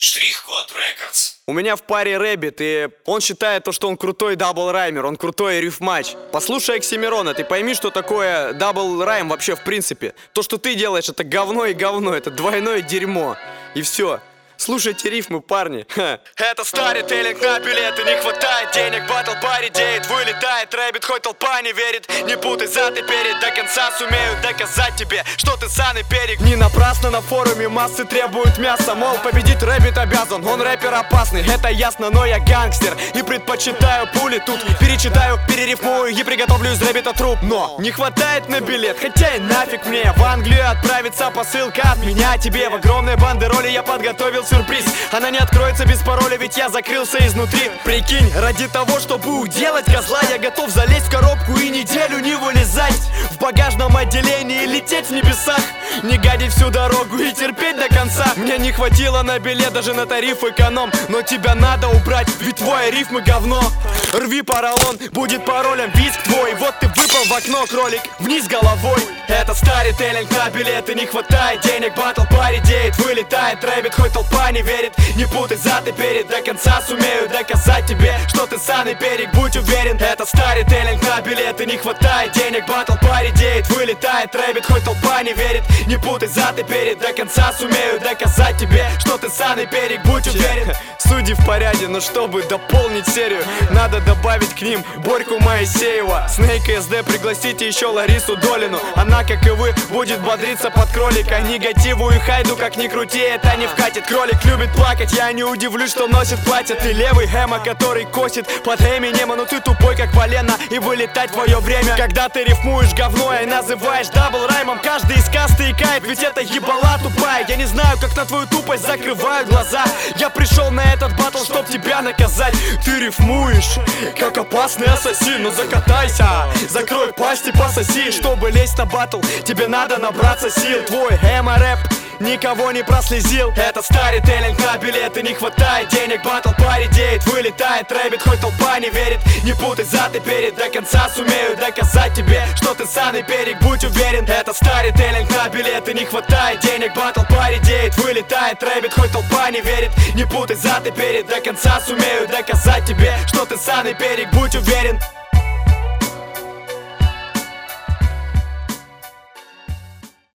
Штрих-код Рекордс. У меня в паре Рэббит, и он считает то, что он крутой дабл-раймер, он крутой рифмач. Послушай Оксимирона, ты пойми, что такое дабл-райм вообще в принципе. То, что ты делаешь, это говно и говно, это двойное дерьмо. И все. Слушайте рифмы, парни. Это старителлинг на билеты, не хватает денег, батл поредеет, вылетает рэббит, хоть толпа не верит. Не путай зад и перед, до конца сумею доказать тебе, что ты саный перек. Не напрасно на форуме массы требуют мяса, мол, победить рэббит обязан, он рэпер опасный, это ясно, но я гангстер и предпочитаю пули тут. Перечитаю, перерифмую и приготовлю из рэббита труп. Но не хватает на билет, хотя и нафиг мне. В Англию отправится посылка от меня тебе. В огромной бандероле я подготовил сюрприз. Она не откроется без пароля, ведь я закрылся изнутри. Прикинь, ради того, чтобы уделать козла, я готов залезть в коробку и неделю не вылезать. В багажном отделении лететь в небесах, не гадить всю дорогу и терпеть до конца. Мне не хватило на билет, даже на тариф эконом. Но тебя надо убрать, ведь твои рифмы говно. Рви поролон, будет паролем визг твой. Вот ты выпал в окно, кролик, вниз головой. Это старителлинг на билеты, не хватает денег, батл поредеет, вылетает рэббит, хоть толпа не верит. Не путай зад и перед, до конца сумею доказать тебе, что ты саный перек, будь уверен. Это старителлинг на билеты, не хватает денег, батл поредеет, вылетает рэббит, хоть толпа не верит. Не путай зад и перед, до конца сумею доказать тебе, что ты саный перек, будь уверен. Судьи в порядке, но чтобы дополнить серию, надо добавить к ним Борьку Моисеева, Снейк и СД, пригласите еще Ларису Долину. Она, как и вы, будет бодриться под кролика. Негативу и хайду, как ни крути, это не вкатит. Кролик любит плакать, я не удивлюсь, что носит платье. Ты левый Хэма, который косит под Эминема, но ты тупой, как полено, и вылетать твое время. Когда ты рифмуешь говно и называешь дабл-раймом, каждый из касты икает, ведь это ебала тупая. Я не знаю, как на твою тупость закрываю глаза. Я пришел на этот батл, чтоб тебя наказать. Ты рифмуешь, как опасный ассасин, но закатайся, закрой пасть и пососи. Чтобы лезть на батл, тебе надо набраться сил. Твой эмо-рэп никого не прослезил. Это старителлинг на билеты, не хватает денег, батл поредеет, вылетает рэббит, хоть толпа не верит. Не путай зад и перед, до конца сумею доказать тебе, что ты саный перек, будь уверен. Это старителлинг на билеты, не хватает денег, батл поредеет, вылетает рэббит, хоть толпа не верит. Не путай зад и перед, до конца сумею доказать тебе, что ты саный перек, будь уверен.